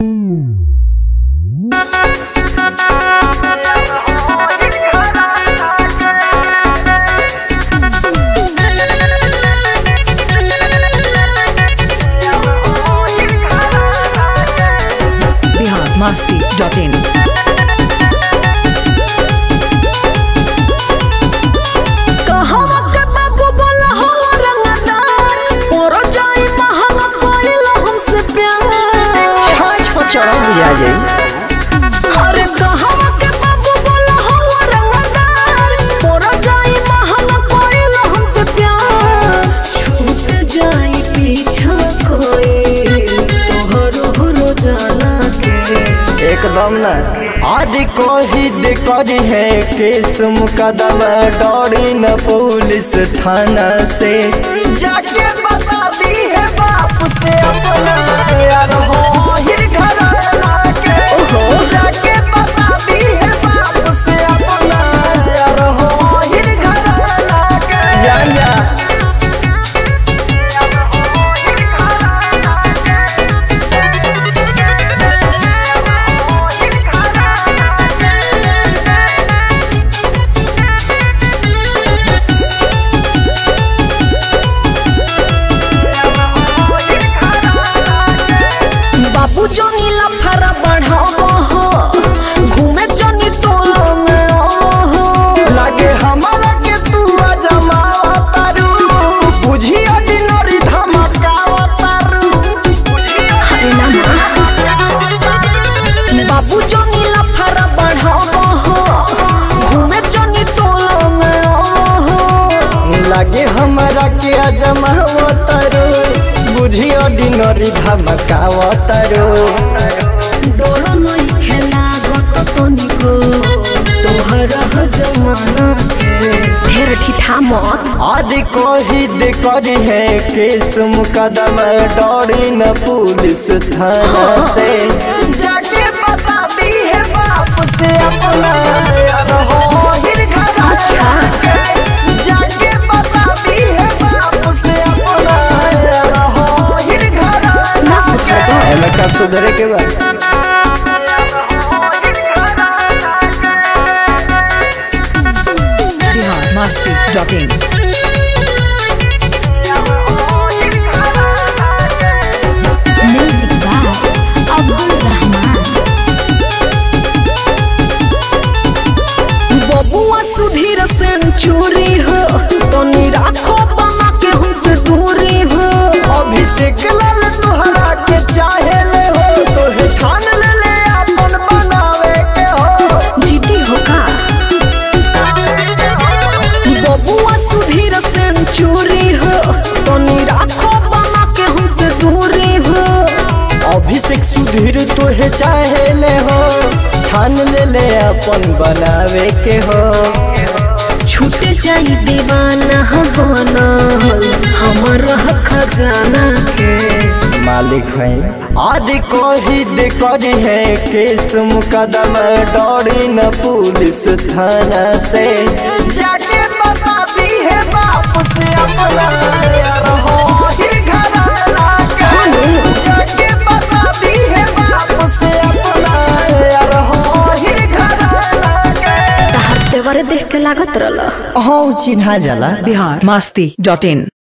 masti.in चढ़ा बुझा जाई अरे कहवा के बाबू बोला हो रंगदार तोरा जाई महंगा पड़ेल हमसे प्यार छूट जाई पीछा कोई तोहरो रोजाना के एकदम ना आज कोई करी है केस मुकदमा डरी न पुलिस थाना से जाके बता दी है बाप से अपना यार हो जाके बता दी है बाप से अपना यार हो घराना के जान जा बाबू जोनी लफरा बढ़ावो हो घूमे जोनी टोला में हो लागे हमारा के तू जमावा तारू बुझी ऑर्डिनरी धमकावा तारू अरे ना बाबू जोनी लफरा बढ़ावो हो घूमे जोनी टोला में हो लागे हमारा के जमावा तारू बुझी ऑर्डिनरी धमकावा तारू डोरो नहीं खेला गत तनिको तोहरा जमाना के ढेर ठिठा मत आज कोई करी है केस मुकदमा डरी न पुलिस थाना से जाके बता दी है बाप से अपना यार हो घराना के जाके बता दी है बाप से अपना यार हो घराना के इलाका सुधरे के बाद masti.in music by Abdul Rahman बबुआ सुधीर सेंचुरी हो तनी राखो बना के हमसे दूरी हो अभिषेक लाल तोहरा के चाहे ले हो तोहे ठान ले ले अपन बनावे के हो जीती हो का बबुआ सुधीर सेंचुरी हो तनी राखो बना के हमसे दूरी हो अभिषेक सुधीर तोहे चाहे ले हो ठान ले ले अपन बनावे के हो छूट जाई दीवाना बना हमारा खजाना के मालिक है आज कोई करी है केस मुकदमा डरी न पुलिस थाना से जाके बता दी है बाप से अपना यार हो घराना के जाके बता दी है बाप से अपना यार हो घराना के तहर देवर देख के लागत रहला हाँ चिन्हा जाला masti.in